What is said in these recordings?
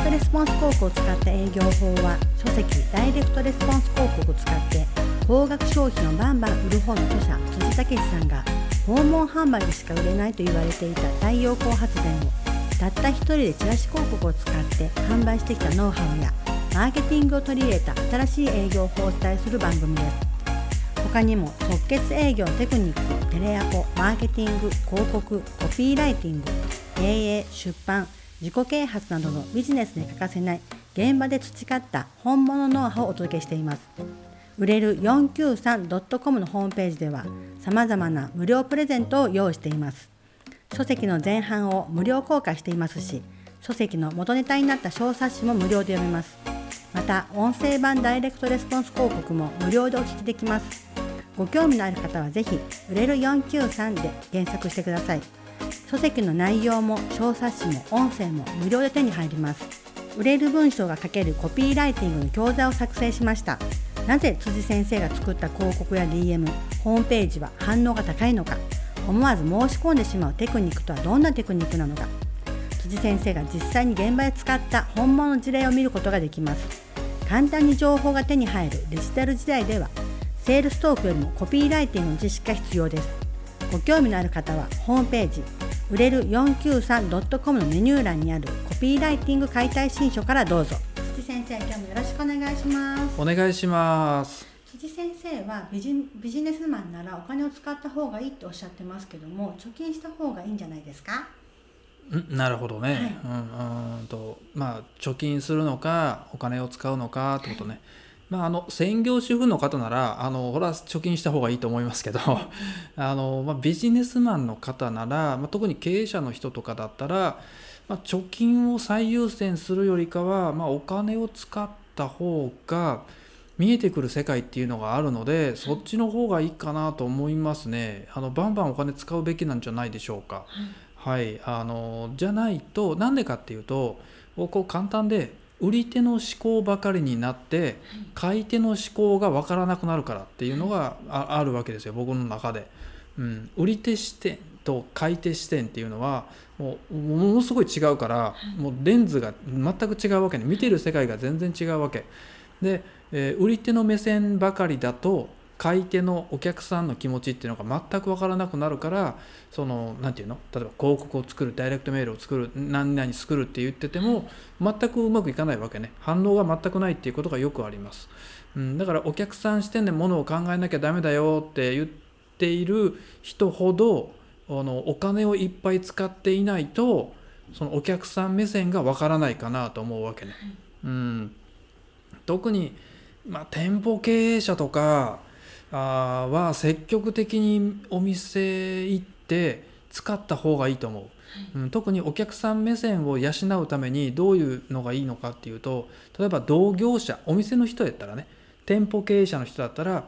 トレスポンス広告を使った営業法は、書籍ダイレクトレスポンス広告を使って高額商品をバンバン売る方の著者辻武さんが、訪問販売でしか売れないと言われていた太陽光発電をたった一人でチラシ広告を使って販売してきたノウハウやマーケティングを取り入れた新しい営業法をお伝えする番組です。他にも即決営業テクニック、テレアポ、マーケティング、広告、コピーライティング、経営、出版、自己啓発などのビジネスに欠かせない現場で培った本物ノウハウをお届けしています。売れる 493.com のホームページでは様々な無料プレゼントを用意しています。書籍の前半を無料公開していますし、書籍の元ネタになった小冊子も無料で読めます。また音声版ダイレクトレスポンス広告も無料でお聞きできます。ご興味のある方はぜひ売れる493で検索してください。書籍の内容も小冊子も音声も無料で手に入ります。売れる文章が書けるコピーライティングの教材を作成しました。なぜ辻先生が作った広告や DM、ホームページは反応が高いのか、思わず申し込んでしまうテクニックとはどんなテクニックなのか、辻先生が実際に現場で使った本物の事例を見ることができます。簡単に情報が手に入るデジタル時代では、セールストークよりもコピーライティングの知識が必要です。ご興味のある方はホームページ売れる 493.com のメニュー欄にあるコピーライティング解体新書からどうぞ。辻先生、今日もよろしくお願いします。 お願いします。 辻先生はビジネスマンならお金を使った方がいいとおっしゃってますけども、貯金した方がいいんじゃないですか？ なるほどね、 はい。 貯金するのかお金を使うのかってことね。専業主婦の方ならほら貯金した方がいいと思いますけどビジネスマンの方なら、特に経営者の人とかだったら、貯金を最優先するよりかは、お金を使った方が見えてくる世界っていうのがあるので、そっちの方がいいかなと思いますね。バンバンお金使うべきなんじゃないでしょうか。はい、じゃないと、なんでかっていうと、こう簡単で売り手の思考ばかりになって買い手の思考が分からなくなるからっていうのがあるわけですよ、僕の中で。売り手視点と買い手視点っていうのはものすごい違うから、もうレンズが全く違うわけね。見てる世界が全然違うわけで、売り手の目線ばかりだと買い手のお客さんの気持ちっていうのが全く分からなくなるから、なんていうの、例えば広告を作る、ダイレクトメールを作る、何々作るって言ってても全くうまくいかないわけね。反応が全くないっていうことがよくあります。だからお客さん視点で物を考えなきゃダメだよって言っている人ほどお金をいっぱい使っていないと、そのお客さん目線が分からないかなと思うわけね。特に、店舗経営者とかは積極的にお店行って使った方がいいと思う。特にお客さん目線を養うためにどういうのがいいのかっていうと、例えば同業者、お店の人やったらね、店舗経営者の人だったら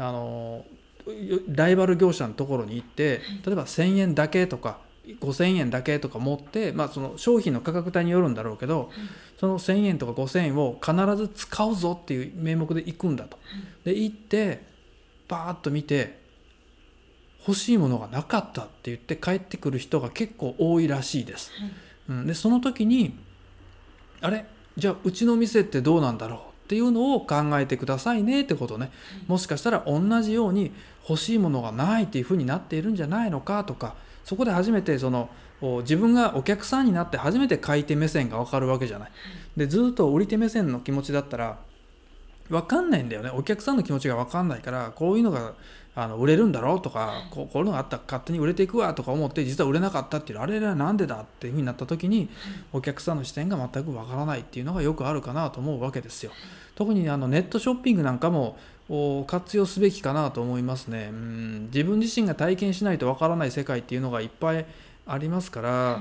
ライバル業者のところに行って、例えば1000円だけとか5000円だけとか持って、その商品の価格帯によるんだろうけど、その1000円とか5000円を必ず使うぞっていう名目で行くんだと。で行ってバーッと見て欲しいものがなかったって言って帰ってくる人が結構多いらしいです。でその時にじゃあうちの店ってどうなんだろうっていうのを考えてくださいねってことね。もしかしたら同じように欲しいものがないっていう風になっているんじゃないのかとか、そこで初めて自分がお客さんになって初めて買い手目線が分かるわけじゃない。でずっと売り手目線の気持ちだったら分かんないんだよね。お客さんの気持ちが分かんないから、こういうのが売れるんだろうとか、こういうのがあったら勝手に売れていくわとか思って、実は売れなかったっていう、あれなんでだっていう風になった時に、お客さんの視点が全く分からないっていうのがよくあるかなと思うわけですよ。特にネットショッピングなんかも活用すべきかなと思いますね。自分自身が体験しないと分からない世界っていうのがいっぱいありますから、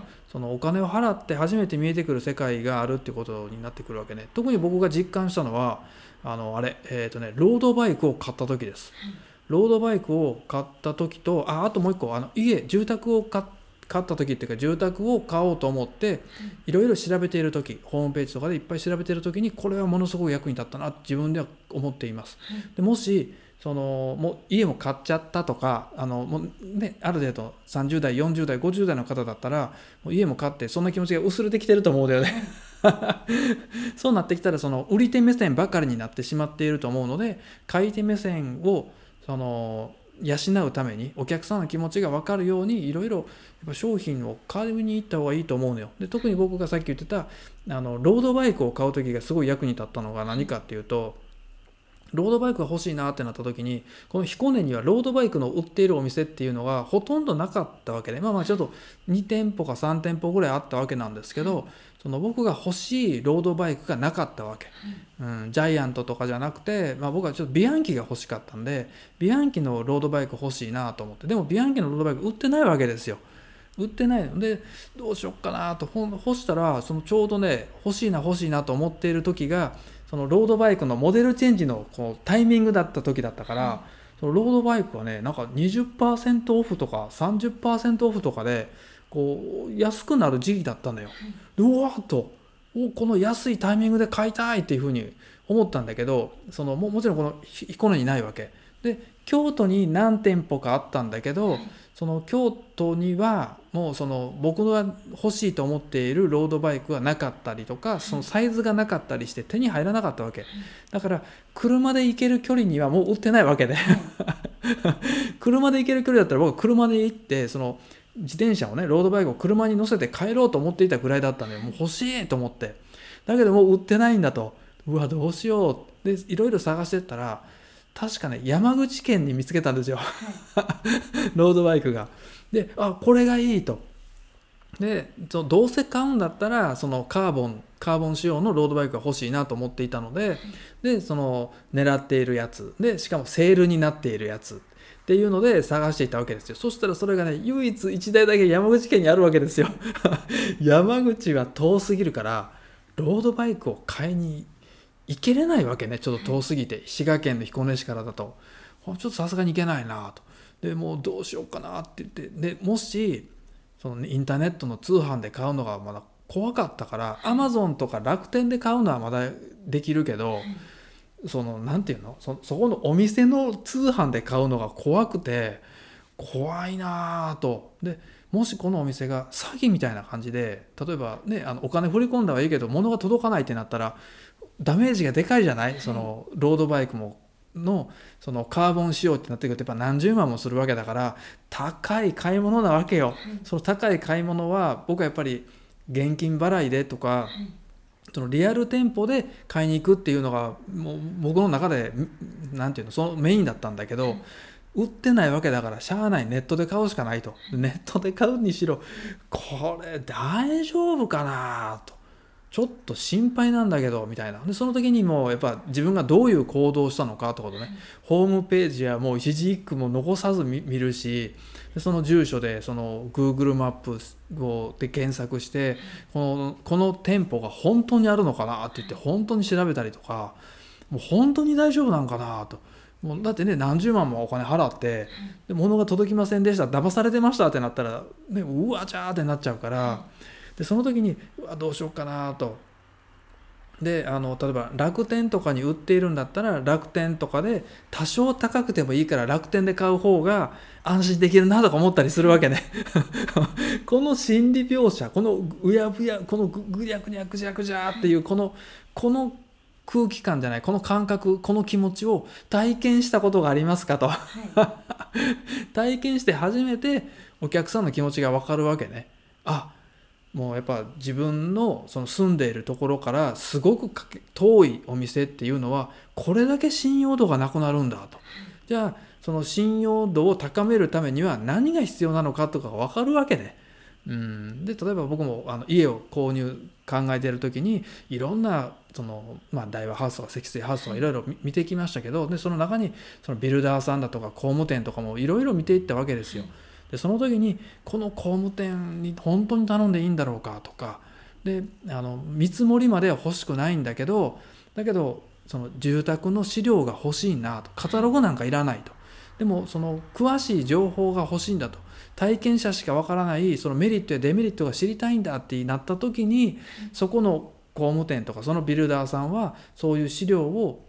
そのお金を払って初めて見えてくる世界があるってことになってくるわけね。特に僕が実感したのはロードバイクを買った時です。ロードバイクを買った時と、あともう一個住宅を買った時っていうか、住宅を買おうと思っていろいろ調べている時、ホームページとかでいっぱい調べている時に、これはものすごく役に立ったなって自分では思っています。でもしもう家も買っちゃったとか、もうね、ある程度30代40代50代の方だったら、もう家も買ってそんな気持ちが薄れてきてると思うんだよねそうなってきたらその売り手目線ばかりになってしまっていると思うので、買い手目線を養うためにお客さんの気持ちが分かるようにいろいろ商品を買いに行った方がいいと思うのよ。で特に僕がさっき言ってたロードバイクを買う時がすごい役に立ったのが何かっていうと、ロードバイクが欲しいなってなった時に、この彦根にはロードバイクの売っているお店っていうのがほとんどなかったわけで、ちょっと2店舗か3店舗ぐらいあったわけなんですけど、その僕が欲しいロードバイクがなかったわけ、ジャイアントとかじゃなくて、僕はちょっとビアンキが欲しかったんで、ビアンキのロードバイク欲しいなと思って、でもビアンキのロードバイク売ってないわけですよ。売ってないのでどうしよっかなと干したら、そのちょうどね欲しいなと思っている時がそのロードバイクのモデルチェンジのこうタイミングだった時だったから、そのロードバイクはねなんか 20% オフとか 30% オフとかでこう安くなる時期だったんだよ。でうわーっとこの安いタイミングで買いたいっていうふうに思ったんだけど、もちろんこの彦根にないわけで、京都に何店舗かあったんだけど、その京都にはもうその僕が欲しいと思っているロードバイクはなかったりとか、そのサイズがなかったりして手に入らなかったわけだから、車で行ける距離にはもう売ってないわけで車で行ける距離だったら僕は車で行って、その自転車をねロードバイクを車に乗せて帰ろうと思っていたぐらいだったのよ。もう欲しいと思って、だけどもう売ってないんだと、うわどうしようでいろいろ探してったら、確かね山口県に見つけたんですよロードバイクが。でこれがいいと。でどうせ買うんだったらそのカーボン仕様のロードバイクが欲しいなと思っていたので、その狙っているやつで、しかもセールになっているやつっていうので探していたわけですよ。そしたらそれがね唯一1台だけ山口県にあるわけですよ山口は遠すぎるからロードバイクを買いに行けれないわけね。ちょっと遠すぎて、滋賀県の彦根市からだとちょっとさすがに行けないなと。でもうどうしようかなって言って、でもしそのインターネットの通販で買うのがまだ怖かったから、アマゾンとか楽天で買うのはまだできるけど、なんていうの、そこのお店の通販で買うのが怖くて、怖いなと。でもしこのお店が詐欺みたいな感じで、例えばねお金振り込んだはいいけど物が届かないってなったらダメージがでかいじゃない。そのロードバイクのそのカーボン仕様ってなってくるとやっぱ何十万もするわけだから、高い買い物なわけよ。その高い買い物は僕はやっぱり現金払いでとか、そのリアル店舗で買いに行くっていうのがもう僕の中でなんていうの、そのメインだったんだけど、売ってないわけだからしゃあない、ネットで買うしかないと。ネットで買うにしろこれ大丈夫かなと、ちょっと心配なんだけどみたいな。でその時にもやっぱ自分がどういう行動をしたのかってことね、ホームページはもう一字一句も残さず見るし、でその住所でその Google マップで検索して、この店舗が本当にあるのかなって言って本当に調べたりとか、もう本当に大丈夫なんかなと。もうだってね何十万もお金払ってで物が届きませんでした、騙されてましたってなったら、ね、うわちゃーってなっちゃうから、でその時にどうしようかなと。で例えば楽天とかに売っているんだったら楽天とかで多少高くてもいいから楽天で買う方が安心できるなとか思ったりするわけねこの心理描写、このうやぶや、このぐにゃぐにゃぐじゃぐじゃっていうこの空気感じゃない、この感覚、この気持ちを体験したことがありますかと、体験して初めてお客さんの気持ちが分かるわけね。もうやっぱ自分のその住んでいるところからすごく遠いお店っていうのはこれだけ信用度がなくなるんだと。じゃあその信用度を高めるためには何が必要なのかとかが分かるわけで、で例えば僕も家を購入考えている時にいろんな大和ハウスとか積水ハウスとかいろいろ見てきましたけど、でその中にそのビルダーさんだとか工務店とかもいろいろ見ていったわけですよ。でその時にこの工務店に本当に頼んでいいんだろうかとかで、見積もりまでは欲しくないんだけどその住宅の資料が欲しいなと、カタログなんかいらないと、でもその詳しい情報が欲しいんだと、体験者しかわからないそのメリットやデメリットが知りたいんだってなった時に、そこの工務店とかそのビルダーさんはそういう資料を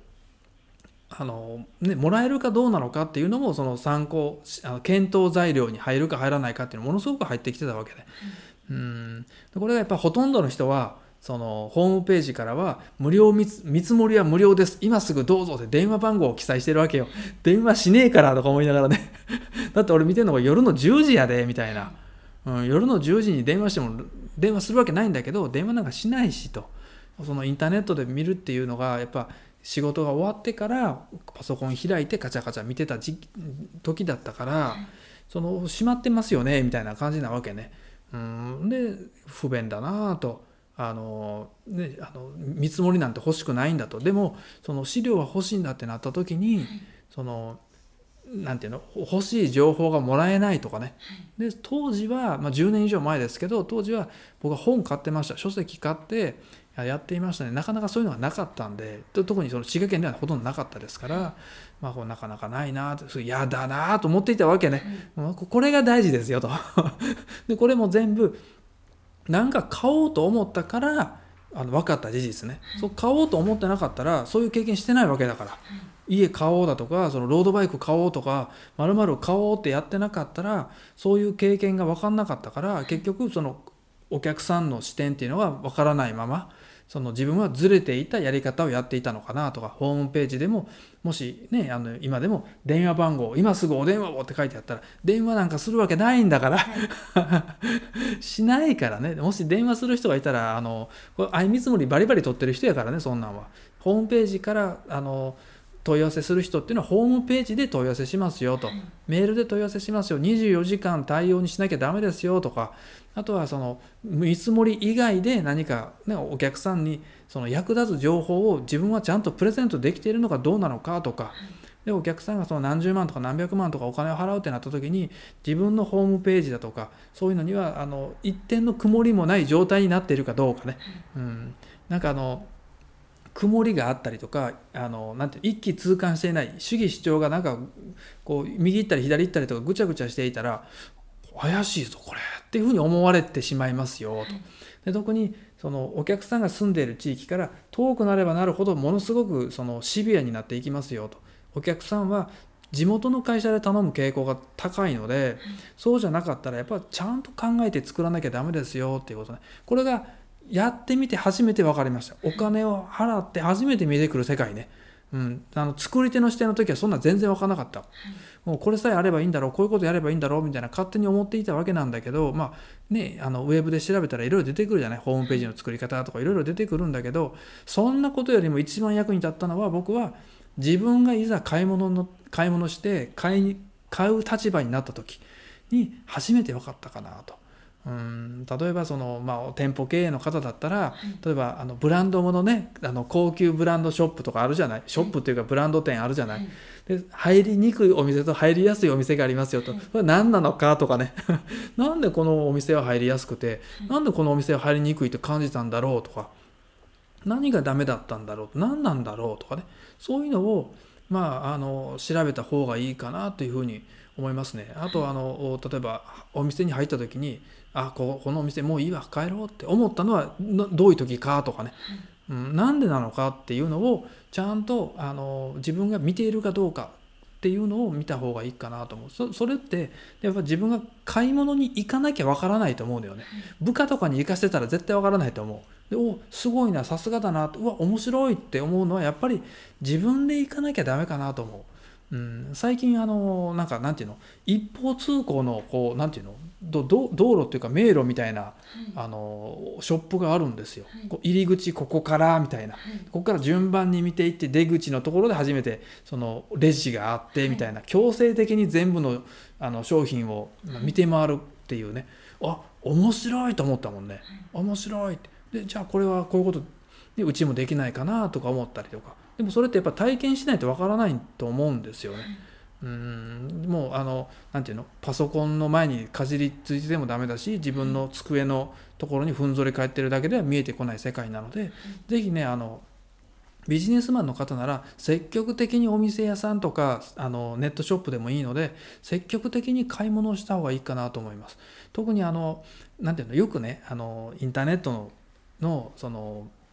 もらえるかどうなのかっていうのもその参考検討材料に入るか入らないかっていうのものすごく入ってきてたわけで、これがやっぱほとんどの人はそのホームページからは無料見積もりは無料です、今すぐどうぞって電話番号を記載してるわけよ。電話しねえからとか思いながらねだって俺見てるのが夜の10時やでみたいな、夜の10時に電話しても電話するわけないんだけど、電話なんかしないしと、そのインターネットで見るっていうのがやっぱ仕事が終わってからパソコン開いてカチャカチャ見てた時だったから、その閉まってますよねみたいな感じなわけね。で不便だなと、見積もりなんて欲しくないんだと、でもその資料は欲しいんだってなった時に、そのなんていうの、欲しい情報がもらえないとかね。で当時は、10年以上前ですけど、当時は僕は本買ってました、書籍買ってやっていましたね。なかなかそういうのがなかったんで、特にその滋賀県ではほとんどなかったですから、こうなかなかないなと、嫌だなと思っていたわけね。これが大事ですよとでこれも全部なんか買おうと思ったから分かった事実ね。そう買おうと思ってなかったらそういう経験してないわけだから、家買おうだとか、そのロードバイク買おうとか、〇〇買おうってやってなかったらそういう経験が分かんなかったから、結局そのお客さんの視点っていうのが分からないまま、その自分はずれていたやり方をやっていたのかなとか、ホームページでももしね、今でも電話番号今すぐお電話をって書いてあったら電話なんかするわけないんだからしないからね。もし電話する人がいたらこれ相見積もりバリバリ取ってる人やからね。そんなんはホームページから問い合わせする人っていうのはホームページで問い合わせしますよと、メールで問い合わせしますよ、24時間対応にしなきゃダメですよとか、あとはその見積もり以外で何か、ね、お客さんにその役立つ情報を自分はちゃんとプレゼントできているのかどうなのかとか、でお客さんがその何十万とか何百万とかお金を払うってなった時に、自分のホームページだとかそういうのには一点の曇りもない状態になっているかどうかね、なんか曇りがあったりとか、なんて一気通貫していない主義主張がなんかこう右行ったり左行ったりとかぐちゃぐちゃしていたら怪しいぞこれっていうふうに思われてしまいますよと。で特にそのお客さんが住んでいる地域から遠くなればなるほどものすごくそのシビアになっていきますよと。お客さんは地元の会社で頼む傾向が高いので、そうじゃなかったらやっぱりちゃんと考えて作らなきゃダメですよっていうことね。これがやってみて初めて分かりました。お金を払って初めて見えてくる世界ね。作り手の視点の時はそんな全然分からなかった。もうこれさえあればいいんだろう、こういうことやればいいんだろうみたいな勝手に思っていたわけなんだけど、ウェブで調べたらいろいろ出てくるじゃない。ホームページの作り方とかいろいろ出てくるんだけど、そんなことよりも一番役に立ったのは、僕は自分がいざ買い物して買う立場になった時に初めて分かったかなと。例えばその、店舗経営の方だったら、例えばブランドものね、高級ブランドショップとかあるじゃない。ショップっていうかブランド店あるじゃない。で入りにくいお店と入りやすいお店がありますよと。これ何なのかとかねなんでこのお店は入りやすくて、なんでこのお店は入りにくいと感じたんだろうとか、何がダメだったんだろう、何なんだろうとかね、そういうのを調べた方がいいかなというふうに思いますね。あと例えばお店に入った時にこのお店もういいわ帰ろうって思ったのはどういう時かとかね、なんでなのかっていうのをちゃんと自分が見ているかどうかっていうのを見た方がいいかなと思う。それってやっぱ自分が買い物に行かなきゃわからないと思うんだよね。部下とかに行かせてたら絶対わからないと思う。ですごいな、さすがだな、面白いって思うのはやっぱり自分で行かなきゃダメかなと思う。最近なんていうの、一方通行のなんていうの、道路っていうか迷路みたいな、ショップがあるんですよ。入り口ここからみたいな、ここから順番に見ていって出口のところで初めてそのレジがあってみたいな、強制的に全部の商品を見て回るっていうね、面白いと思ったもんね。面白いって。でじゃあこれはこういうことでうちもできないかなとか思ったりとか。でもそれってやっぱ体験しないとわからないと思うんですよね。もうなんていうの、パソコンの前にかじりついててもダメだし、自分の机のところにふんぞり返ってるだけでは見えてこない世界なので、ぜひねビジネスマンの方なら積極的にお店屋さんとかネットショップでもいいので積極的に買い物をした方がいいかなと思います。特になんていうの、よくねインターネットのその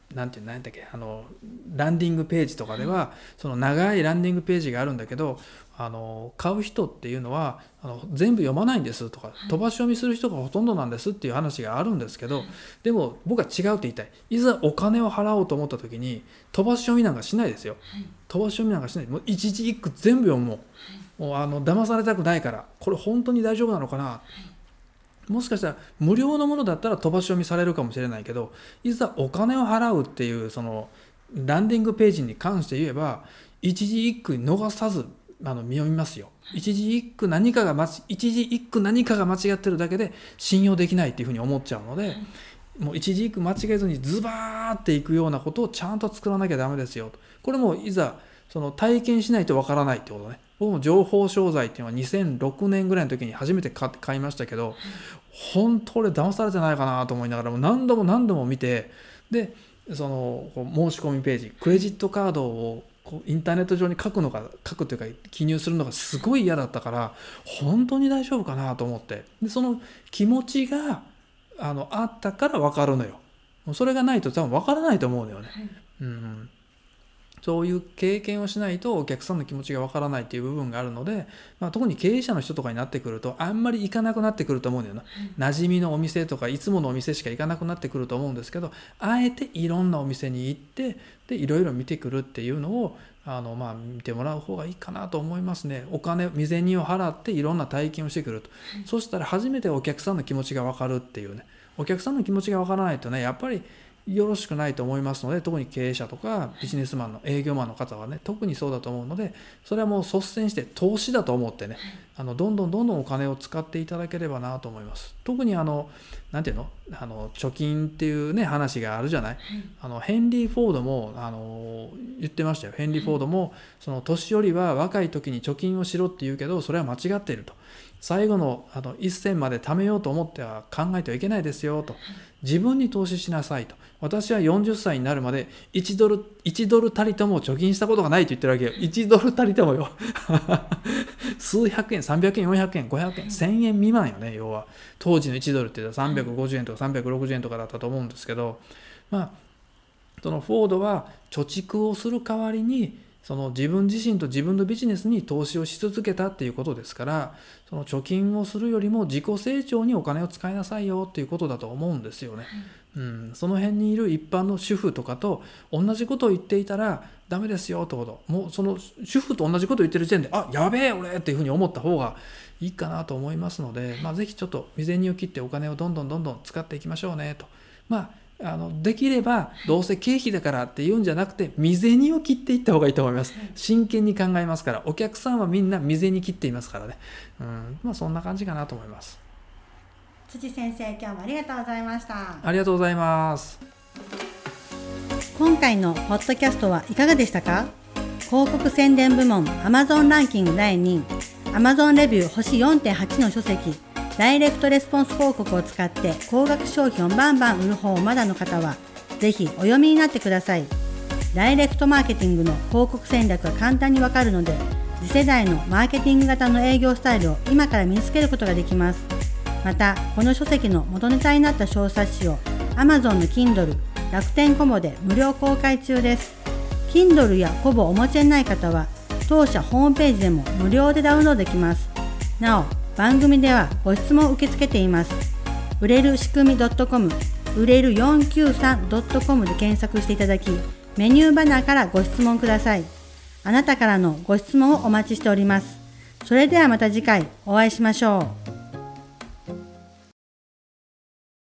なんていうんだっけ、ランディングページとかではその長いランディングページがあるんだけど、買う人っていうのは全部読まないんですとか、飛ばし読みする人がほとんどなんですっていう話があるんですけど、でも僕は違うって言いたい。いざお金を払おうと思った時に飛ばし読みなんかしないですよ。飛ばし読みなんかしない。もう一字一句全部読むもん。騙されたくないから、これ本当に大丈夫なのかな。もしかしたら無料のものだったら飛ばし読みされるかもしれないけど、いざお金を払うっていうそのランディングページに関して言えば、一字一句逃さず見読みますよ。一字一句何かが間違ってるだけで信用できないっていうふうに思っちゃうので、もう一字一句間違えずにズバーっていくようなことをちゃんと作らなきゃダメですよ。これもいざその体験しないとわからないってことね。僕も情報商材っていうのは2006年ぐらいの時に初めて買いましたけど、本当俺騙されてないかなと思いながらも何度も見て、でその申し込みページ、クレジットカードをインターネット上に書くというか記入するのがすごい嫌だったから、本当に大丈夫かなと思って、でその気持ちがあったから分かるのよ。それがないと多分分からないと思うのよね。そういう経験をしないとお客さんの気持ちがわからないっていう部分があるので、特に経営者の人とかになってくるとあんまり行かなくなってくると思うんだよな。馴染みのお店とかいつものお店しか行かなくなってくると思うんですけど、あえていろんなお店に行ってでいろいろ見てくるっていうのを見てもらう方がいいかなと思いますね。お金未銭を払っていろんな体験をしてくると、そしたら初めてお客さんの気持ちがわかるっていうね。お客さんの気持ちがわからないとね、やっぱりよろしくないと思いますので、特に経営者とかビジネスマンの営業マンの方はね、特にそうだと思うので、それはもう率先して投資だと思ってね、どんどんお金を使っていただければなと思います。特になんていうの、貯金っていうね話があるじゃない。ヘンリー・フォードも言ってましたよ。ヘンリー・フォードもその年寄りは若い時に貯金をしろって言うけど、それは間違っていると。最後の一銭まで貯めようと思っては考えてはいけないですよと。自分に投資しなさいと。私は40歳になるまで1ドルたりとも貯金したことがないと言ってるわけよ。1ドルたりともよ。数百円、300円、400円、500円、1000円未満よね。要は当時の1ドルって言ったら350円とか360円とかだったと思うんですけど、そのフォードは貯蓄をする代わりにその自分自身と自分のビジネスに投資をし続けたっていうことですから、その貯金をするよりも自己成長にお金を使いなさいよっていうことだと思うんですよね。その辺にいる一般の主婦とかと同じことを言っていたらダメですよってこと。もうその主婦と同じことを言ってる時点でやべえ俺っていうふうに思った方がいいかなと思いますので、ぜひちょっと未銭を切ってお金をどんどん使っていきましょうねと。できればどうせ経費だからっていうんじゃなくて未銭を切っていった方がいいと思います。真剣に考えますから。お客さんはみんな未銭切っていますからね。そんな感じかなと思います。 辻先生、今日もありがとうございました。 ありがとうございます。 今回のポッドキャストはいかがでしたか？広告宣伝部門 Amazon ランキング第2位、 Amazon レビュー星 4.8 の書籍、ダイレクトレスポンス広告を使って高額商品をバンバン売る方をまだの方はぜひお読みになってください。ダイレクトマーケティングの広告戦略が簡単にわかるので、次世代のマーケティング型の営業スタイルを今から身につけることができます。またこの書籍の元ネタになった小冊子を Amazon の Kindle、楽天コボで無料公開中です。 Kindle やコボをお持ちでない方は当社ホームページでも無料でダウンロードできます。なお番組ではご質問を受け付けています。売れる仕組み .com、 売れる 493.com で検索していただき、メニューバナーからご質問ください。あなたからのご質問をお待ちしております。それではまた次回お会いしましょう。